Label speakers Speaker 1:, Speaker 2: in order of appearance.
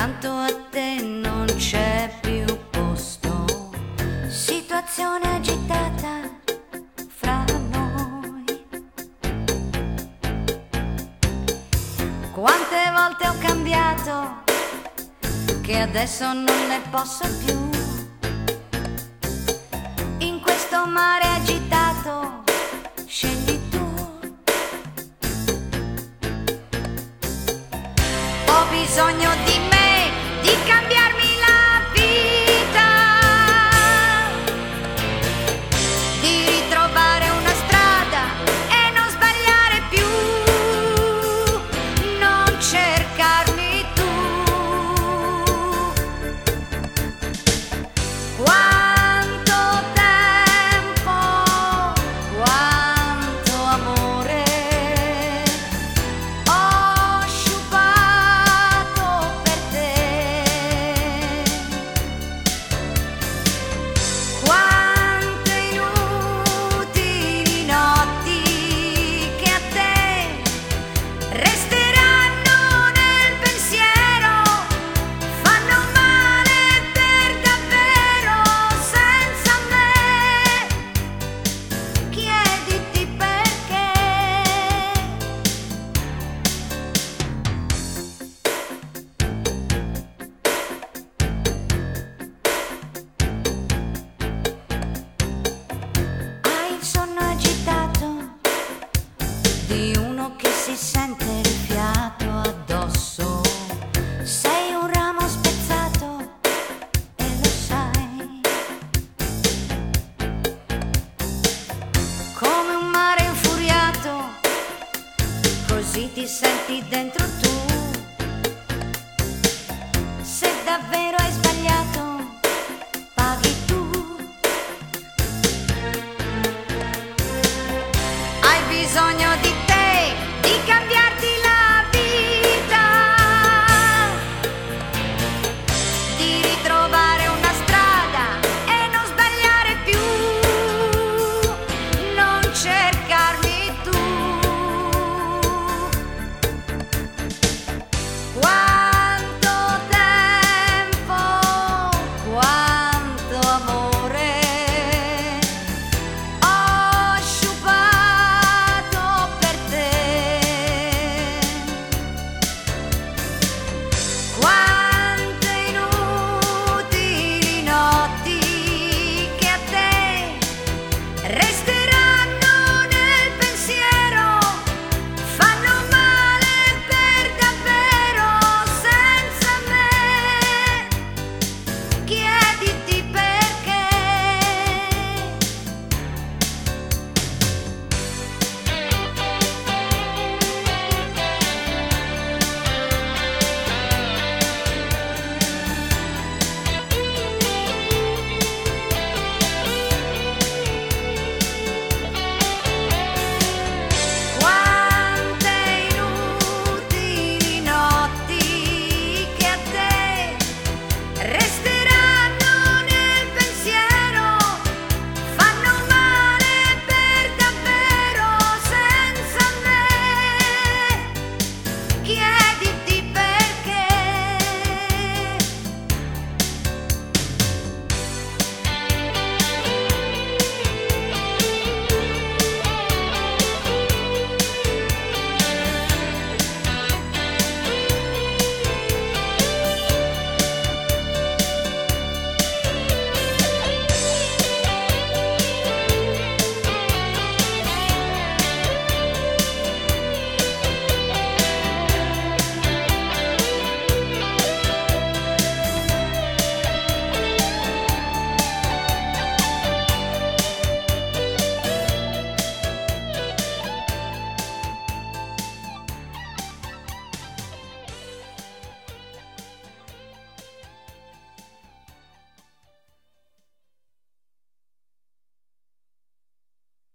Speaker 1: accanto a te non c'è più posto. Situazione agitata fra noi. Quante volte ho cambiato che adesso non ne posso più. In questo mare agitato scegli tu. Ho bisogno di me, di cambiarmi la vita, di ritrovare una strada e non sbagliare più, non cercarmi tu. Quanto tempo, quanto amore ho sciupato per te. Quante inutili notti che a te resteranno nel pensiero, fanno male per davvero senza me. Chiediti perché. Hai il sonno agitato di uno che si sente il fiato addosso. Sei un ramo spezzato e lo sai. Come un mare infuriato, così ti senti dentro tu. Se davvero hai sbagliato, paghi tu. Hai bisogno di